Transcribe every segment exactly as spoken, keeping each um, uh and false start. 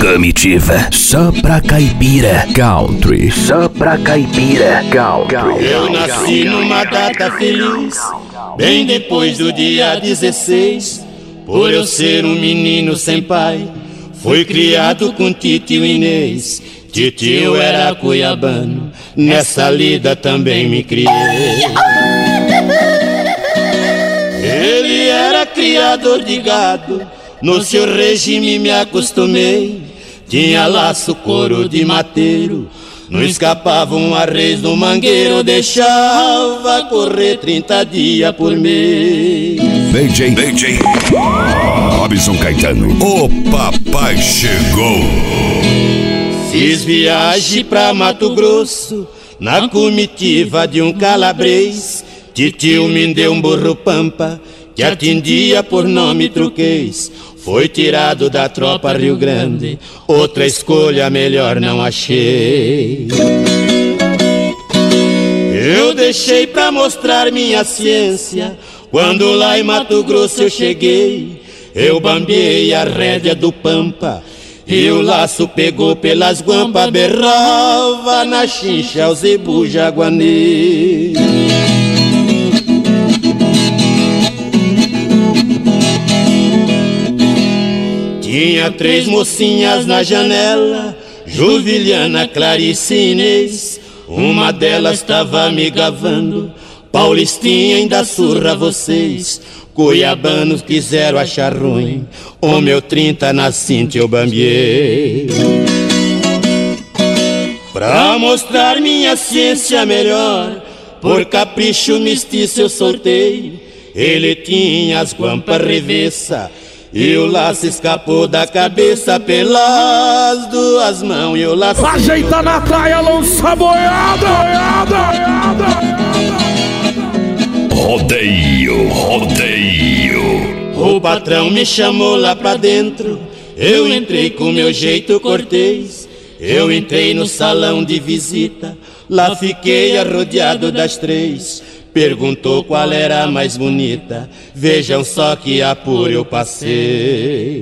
Comitiva, só pra caipira. Country, só pra caipira. Country. Eu nasci numa data feliz, bem depois do dia dezesseis. Por eu ser um menino sem pai, fui criado com titio Inês. Titio era cuiabano, nessa lida também me criei. Ele era criador de gado, no seu regime me acostumei. Tinha laço, couro de mateiro, não escapava um arreio do mangueiro. Deixava correr trinta dias por mês. D J, D J Robson Caetano, o papai chegou. Fiz viagem pra Mato Grosso, na comitiva de um calabrês. Titio me deu um burro pampa, que atendia por nome truquês. Foi tirado da tropa Rio Grande, outra escolha melhor não achei. Eu deixei pra mostrar minha ciência, quando lá em Mato Grosso eu cheguei. Eu bambeei a rédea do pampa, e o laço pegou pelas guampas. Berrava na chincha o zebu jaguanê. Tinha três mocinhas na janela, Juvilhana, Clarice e Inês. Uma delas tava me gavando, Paulistinha ainda surra vocês. Cuiabanos quiseram achar ruim, o meu trinta na cinta eu bambiei. Pra mostrar minha ciência melhor, por capricho mestiço eu soltei. Ele tinha as guampas revessa, e o laço escapou da cabeça pelas duas mãos. E o laço ajeita na praia, lança boiada, boiada. Rodeio, rodeio. O patrão me chamou lá pra dentro, eu entrei com meu jeito cortês. Eu entrei no salão de visita, lá fiquei arrodeado das três. Perguntou qual era a mais bonita, vejam só que apuro eu passei.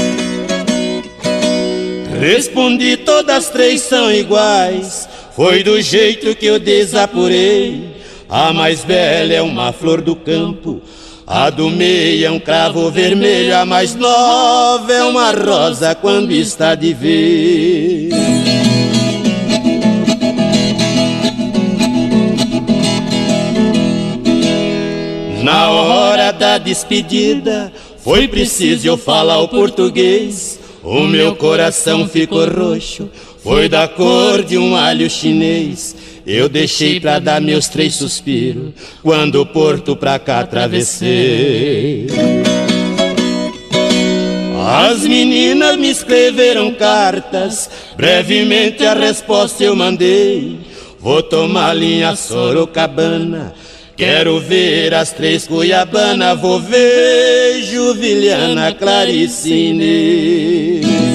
Respondi, todas três são iguais, foi do jeito que eu desapurei. A mais bela é uma flor do campo, a do meio é um cravo vermelho, a mais nova é uma rosa quando está de vez. Na hora da despedida, foi preciso eu falar o português. O meu coração ficou roxo, foi da cor de um alho chinês. Eu deixei pra dar meus três suspiros, quando o porto pra cá atravessei. As meninas me escreveram cartas, brevemente a resposta eu mandei. Vou tomar linha Sorocabana, quero ver as três Cuiabana, vou ver Juvilhana, Clarice e Inês.